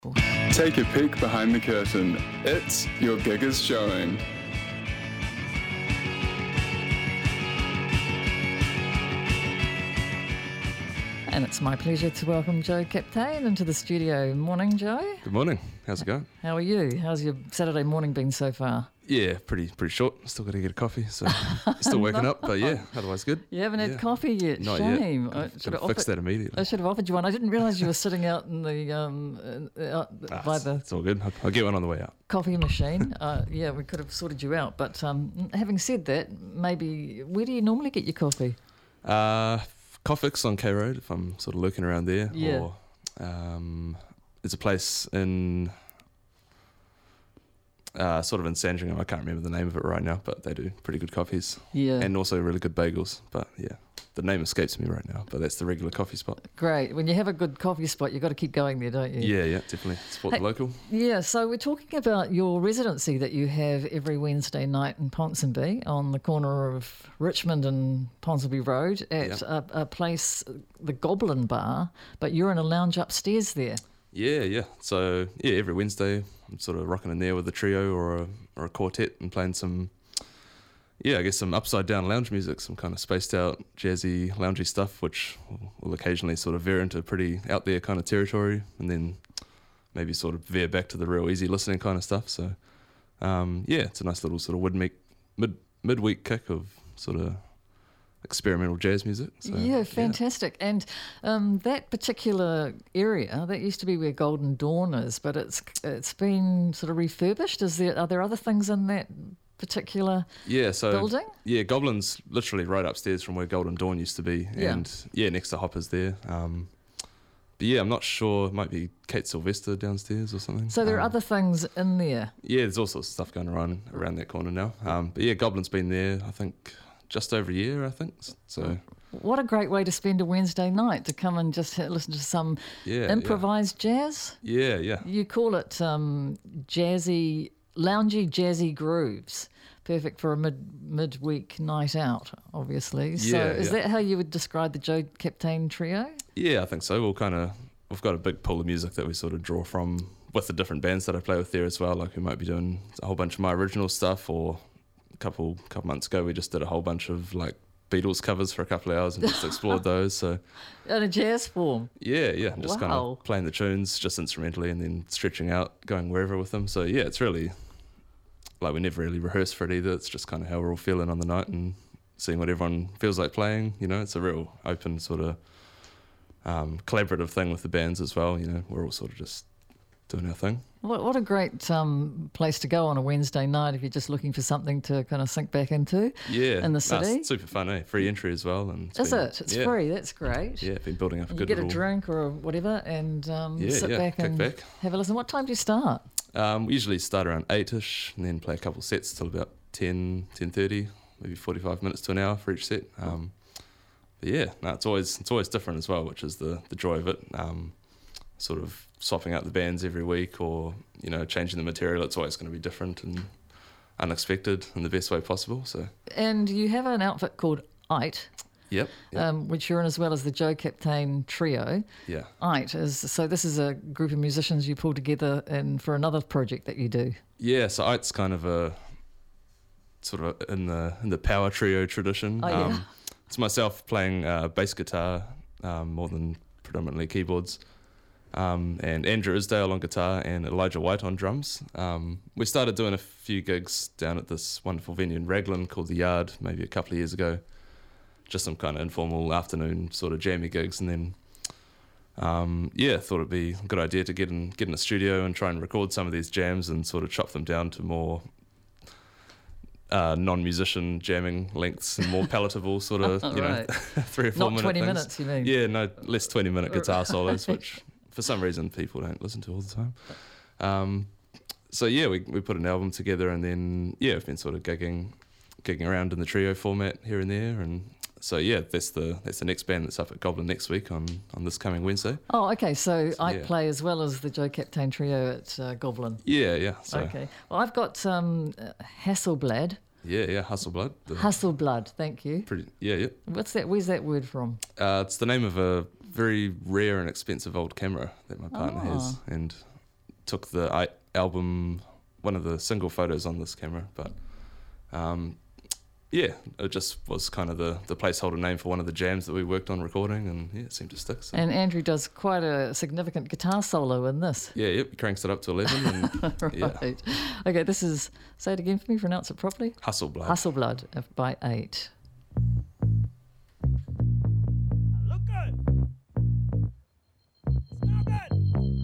Take a peek behind the curtain. It's Your Gig is Showing. And it's my pleasure to welcome Joe Captain into the studio. Morning, Joe. Good morning. How's it going? How are you? How's your Saturday morning been so far? Yeah, pretty short. Still got to get a coffee, so still waking up. But yeah, otherwise good. You haven't had coffee yet. Not Shame. yet. I should have fixed that immediately. I should have offered you one. I didn't realise you were sitting out in the by the. It's all good. I'll get one on the way out. Coffee machine. Yeah, we could have sorted you out. But having said that, maybe where do you normally get your coffee? Coffix on K Road, if I'm sort of lurking around there. Yeah. Or there's a place in sort of in Sandringham. I can't remember the name of it right now, but they do pretty good coffees. Yeah. And also really good bagels. But yeah, the name escapes me right now, but that's the regular coffee spot. Great. When you have a good coffee spot, you've got to keep going there, don't you? Yeah, definitely. Support the local. Yeah, so we're talking about your residency that you have every Wednesday night in Ponsonby on the corner of Richmond and Ponsonby Road at a place, the Goblin Bar, but you're in a lounge upstairs there. Yeah. So yeah, every Wednesday I'm sort of rocking in there with a trio or a quartet and playing some, I guess some upside down lounge music, some kind of spaced out jazzy loungy stuff, which will occasionally sort of veer into pretty out there kind of territory, and then maybe sort of veer back to the real easy listening kind of stuff. So it's a nice little sort of midweek kick of sort of experimental jazz music. So, yeah, fantastic. And that particular area, that used to be where Golden Dawn is, but it's been sort of refurbished. Are there other things in that particular building? Yeah, Goblin's literally right upstairs from where Golden Dawn used to be, and next to Hopper's there. But yeah, I'm not sure. It might be Kate Sylvester downstairs or something. So there are other things in there. Yeah, there's all sorts of stuff going around that corner now. But yeah, Goblin's been there, I think, just over a year, I think. So what a great way to spend a Wednesday night, to come and just listen to some improvised jazz. Yeah. You call it loungy jazzy grooves. Perfect for a midweek night out, obviously. So is that how you would describe the Joe Captain trio? Yeah, I think so. We've got a big pool of music that we sort of draw from with the different bands that I play with there as well. Like we might be doing a whole bunch of my original stuff, or a couple months ago we just did a whole bunch of like Beatles covers for a couple of hours and just explored those. So in a jazz form. Yeah, and just kind of playing the tunes just instrumentally and then stretching out, going wherever with them. So yeah, it's really like we never really rehearse for it either. It's just kind of how we're all feeling on the night and seeing what everyone feels like playing. You know, it's a real open sort of collaborative thing with the bands as well. You know, we're all sort of just doing our thing. What a great place to go on a Wednesday night if you're just looking for something to kind of sink back into. Yeah, in the city. It's super fun, eh? Free entry as well. And it's free. That's great. Yeah, been building up a good. You get a drink or whatever and sit back and have a listen. What time do you start? We usually start around 8ish and then play a couple sets till about 10:30, maybe 45 minutes to an hour for each set. But yeah, it's always different as well, which is the joy of it. Sort of swapping out the bands every week, or changing the material. It's always going to be different and unexpected in the best way possible. So. And you have an outfit called Ite. Yep. Which you're in, as well as the Joe Captain trio. Yeah. Ite so this is a group of musicians you pull together for another project that you do. Yeah, so Ite's kind of a sort of in the power trio tradition. It's myself playing bass guitar more than predominantly keyboards. And Andrew Isdale on guitar and Elijah White on drums. We started doing a few gigs down at this wonderful venue in Raglan called The Yard maybe a couple of years ago. Just some kind of informal afternoon sort of jammy gigs, and then thought it'd be a good idea to get in a studio and try and record some of these jams and sort of chop them down to more non-musician jamming lengths and more palatable sort of 3 or 4 minute 20 things. Minutes, you mean? Yeah, no, less 20-minute guitar solos, which for some reason people don't listen to all the time. We put an album together, and then we've been sort of gigging around in the trio format here and there, and so that's the next band that's up at Goblin next week on this coming Wednesday. Oh, okay. So I play as well as the Joe Captain trio at Goblin. Yeah. So. Okay. Well, I've got Hasselblad. Yeah, Hasselblad. Hasselblad. Thank you. Yeah. What's that? Where's that word from? It's the name of a very rare and expensive old camera that my partner has, and took the album, one of the single photos on this camera, but yeah, it just was kind of the placeholder name for one of the jams that we worked on recording, and yeah, it seemed to stick. So. And Andrew does quite a significant guitar solo in this. Yeah, yep, he cranks it up to 11. And, right. Yeah. Okay, this is, say it again for me, pronounce it properly. Hustle Blood. Hustle Blood by 8. Look good. Smell good.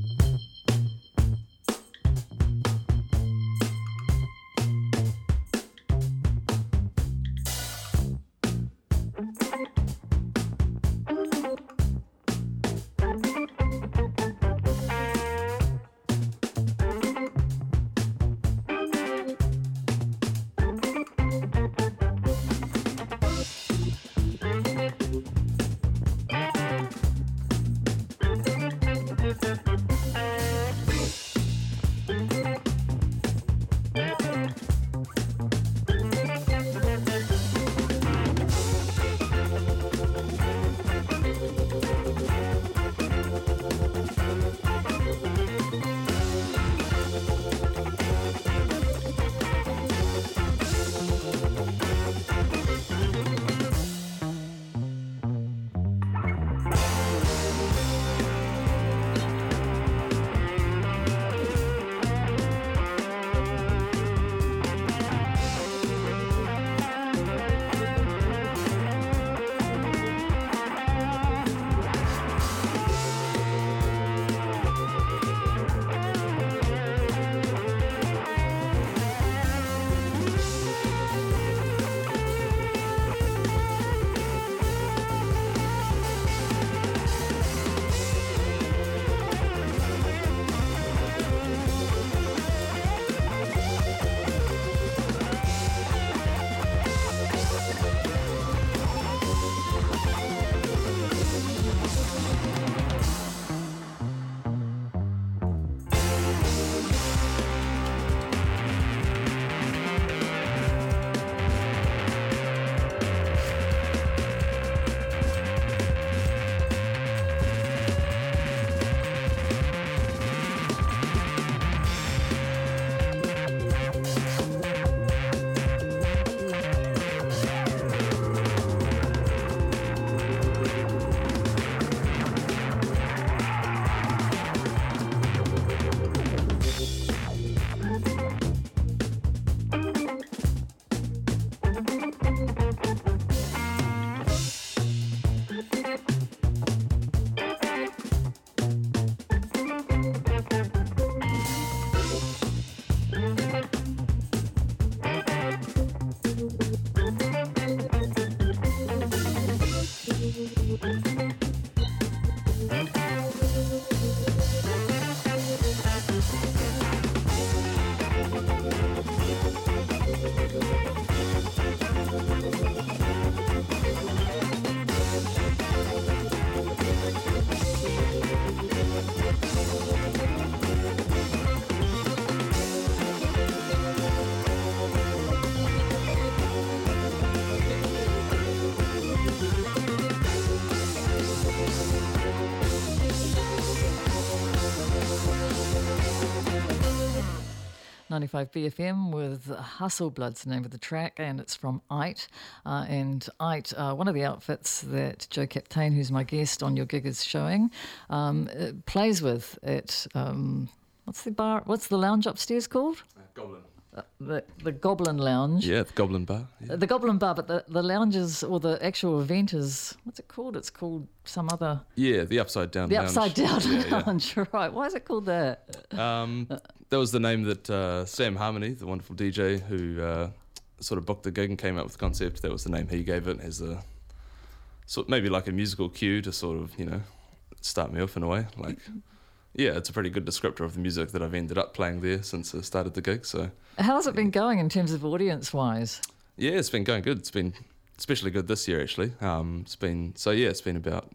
.95 BFM with Hustle Blood's the name of the track, and it's from Ite. And Ite, one of the outfits that Joe Captain, who's my guest on your gig, is showing, plays with at, what's the lounge upstairs called? Goblin. The Goblin Lounge. Yeah, the Goblin Bar. Yeah. The Goblin Bar, but the lounge is, or the actual event is, what's it called? It's called some other... Yeah, the Upside Down The Lounge. Upside Down Yeah. Lounge, right. Why is it called that? That was the name that Sam Harmony, the wonderful DJ who sort of booked the gig and came up with the concept, that was the name he gave it as a sort maybe like a musical cue to sort of, start me off in a way. Like, yeah, it's a pretty good descriptor of the music that I've ended up playing there since I started the gig. So, how's it been going in terms of audience-wise? Yeah, it's been going good. It's been especially good this year, actually. It's been about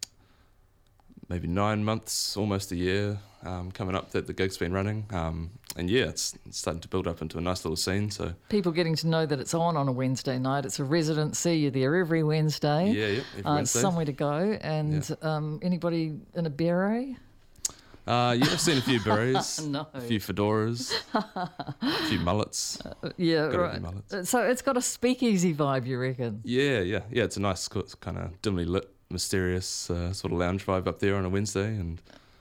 maybe 9 months, almost a year coming up that the gig's been running. And yeah, it's starting to build up into a nice little scene. So people getting to know that it's on a Wednesday night. It's a residency. You're there every Wednesday. Yeah, every Wednesday. It's somewhere to go. And anybody in a beret? Yeah, I've seen a few berets, No. a few fedoras, a few mullets. Yeah, Got a right. few mullets. So it's got a speakeasy vibe, you reckon? Yeah. It's a nice kind of dimly lit, mysterious sort of lounge vibe up there on a Wednesday, and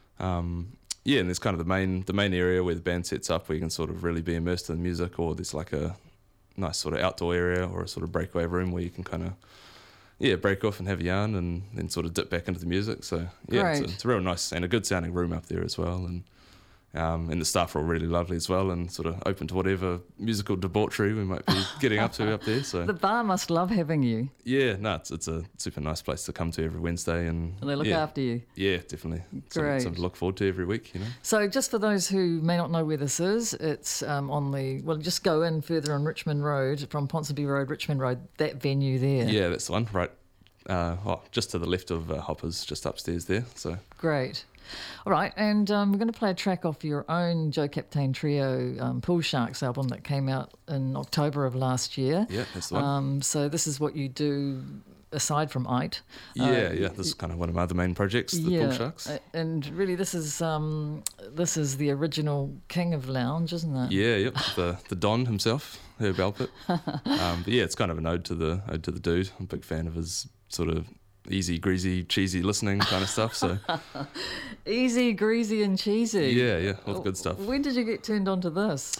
and there's kind of the main area where the band sets up, where you can sort of really be immersed in the music, or there's like a nice sort of outdoor area or a sort of breakaway room where you can kind of break off and have a yarn and then sort of dip back into the music. So it's a real nice and a good sounding room up there as well, and the staff are all really lovely as well, and sort of open to whatever musical debauchery we might be getting up to up there. So The bar must love having you, it's a super nice place to come to every Wednesday, and and they look after you. Yeah, definitely. Great. Something to look forward to every week, So just for those who may not know where this is, it's just go in further on Richmond Road, from Ponsonby Road, Richmond Road, that venue there. Yeah, that's the one, right. Just to the left of Hoppers, just upstairs there. So Great. All right, and we're going to play a track off your own Joe Captain Trio Pool Sharks album that came out in October of last year. Yeah, that's the one. So this is what you do aside from IT. This is kind of one of my other main projects, the Pool Sharks. And really, this is the original king of lounge, isn't it? Yeah, the Don himself, Herb Alpert. But it's kind of an ode to the dude. I'm a big fan of his sort of easy, greasy, cheesy listening kind of stuff. So easy, greasy, and cheesy. Yeah, all the good stuff. When did you get turned on to this?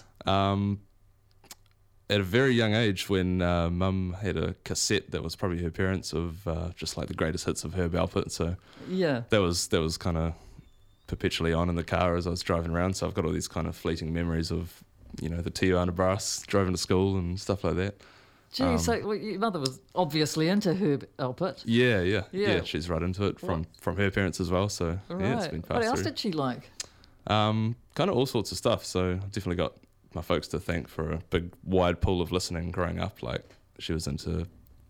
At a very young age, when Mum had a cassette that was probably her parents' of just like the greatest hits of Herb Alpert. So that was kind of perpetually on in the car as I was driving around. So I've got all these kind of fleeting memories of the Tijuana brass, driving to school and stuff like that. Gee, so your mother was obviously into Herb Alpert. Yeah, she's right into it from her parents as well. So it's been passed What else through. did she like? Kind of all sorts of stuff. So I've definitely got my folks to thank for a big wide pool of listening growing up. Like she was into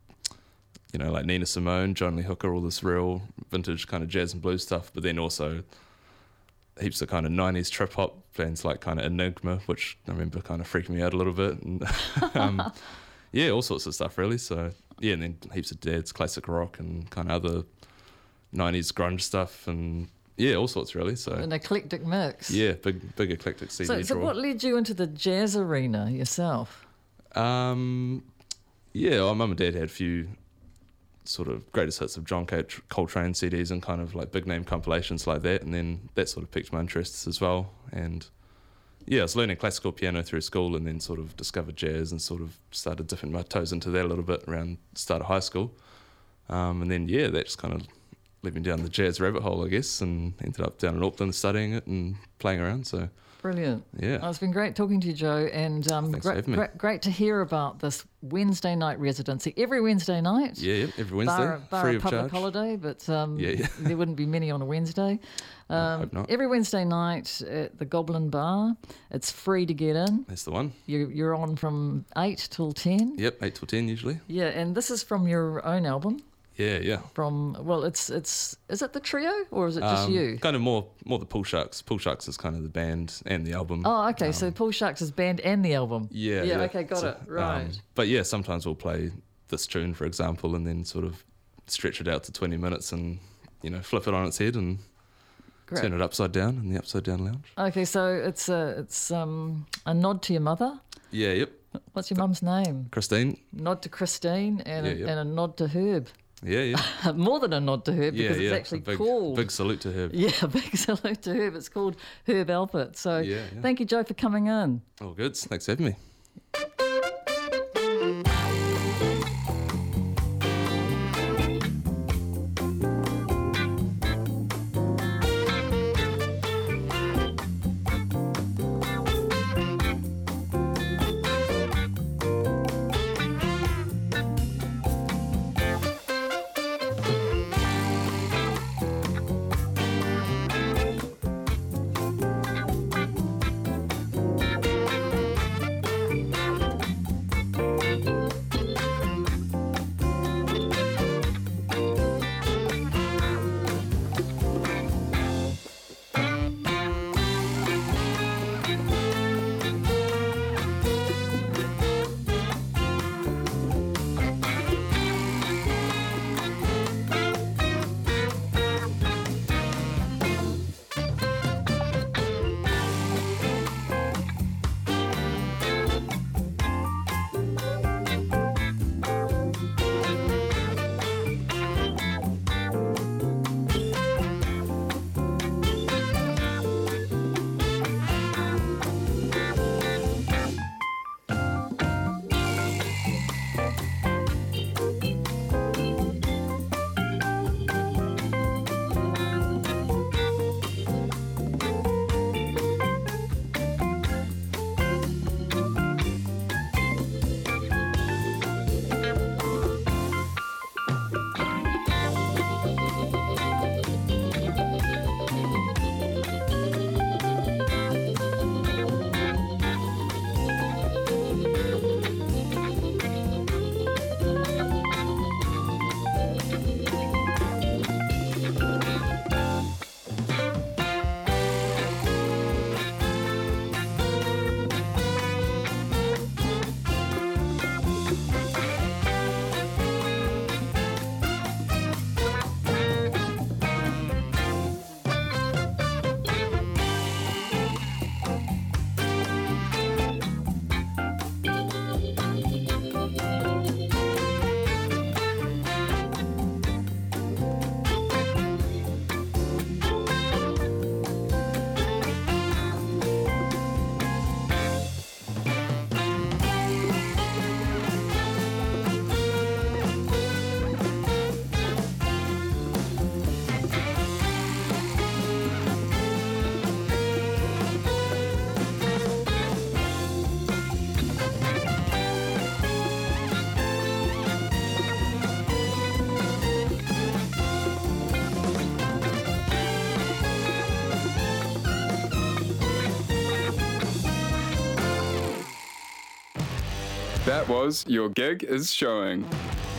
like Nina Simone, John Lee Hooker, all this real vintage kind of jazz and blues stuff, but then also heaps of kind of 90s trip hop bands like kind of Enigma, which I remember kind of freaking me out a little bit, and all sorts of stuff really. So and then heaps of Dad's classic rock and kind of other 90s grunge stuff, and all sorts really. So an eclectic mix. Yeah, big eclectic CD So what led you into the jazz arena yourself? Our mum and dad had a few sort of greatest hits of John Coltrane CDs and kind of like big name compilations like that, and then that sort of piqued my interests as well. And I was learning classical piano through school, and then sort of discovered jazz and sort of started dipping my toes into that a little bit around the start of high school. And then that just kind of led me down the jazz rabbit hole, I guess, and ended up down in Auckland studying it and playing around. So brilliant. Yeah. Oh, it's been great talking to you, Joe, and Thanks for having me. great to hear about this Wednesday night residency. Every Wednesday night? Yeah, every Wednesday, bar free a of public charge. holiday, but there wouldn't be many on a Wednesday. I hope not. Every Wednesday night at the Goblin Bar. It's free to get in. That's the one. You're on from 8 till 10. Yep, 8 till 10 usually. Yeah, and this is from your own album. Yeah. It's is it the trio or is it just you? Kind of more the Pool Sharks. Pool Sharks is kind of the band and the album. Oh, okay. So Pool Sharks is band and the album. Yeah. Okay, got it. Right. But sometimes we'll play this tune, for example, and then sort of stretch it out to 20 minutes and flip it on its head and turn it upside down in the Upside Down Lounge. Okay, so it's a nod to your mother. Yeah. Yep. What's your mum's name? Christine. Nod to Christine and a nod to Herb. Yeah. More than a nod to Herb because it's actually called. Big salute to Herb. Yeah, big salute to Herb. It's called Herb Alpert. So thank you, Joe, for coming in. All good. Thanks for having me. That was Your Gig is Showing.